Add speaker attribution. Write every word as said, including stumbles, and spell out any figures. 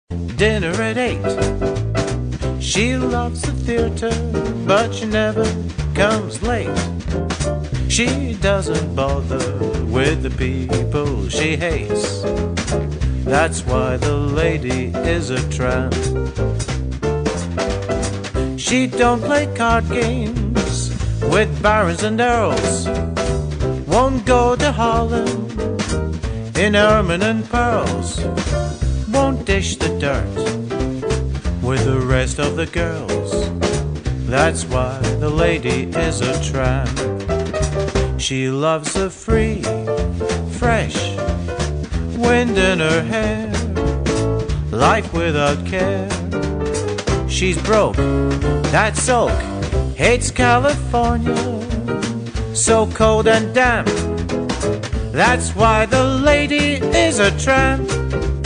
Speaker 1: dinner at eight. She loves the theater, but she never comes late. She doesn't bother with the people she hates. That's why the lady is a tramp. She don't play card games with barons and earls. Won't go to Holland in ermine and pearls. Won't dish the dirt with the rest of the girls. That's why the lady is a tramp. She loves the free, fresh wind in her hair, life without care. She's broke, that's sulk, hates California, so cold and damp. That's why the lady is a tramp.